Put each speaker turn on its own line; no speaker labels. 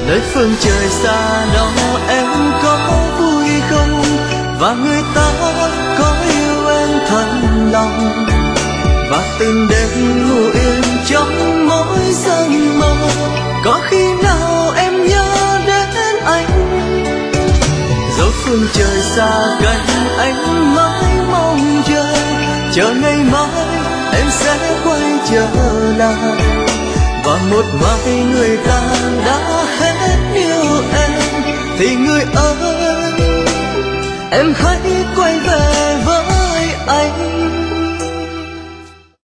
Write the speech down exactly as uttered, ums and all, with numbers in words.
nơi phương trời xa đó em có vui không, và người ta có yêu em thật lòng, và từng đêm ngủ yên trong mỗi giấc mơ. Có khi nào em nhớ đến anh, dẫu phương trời xa cách anh mãi mong chờ, chờ ngày mai em sẽ quay trở lại, và một mai người ta đã hết yêu em. Thì người ơi, em hãy quay về với anh.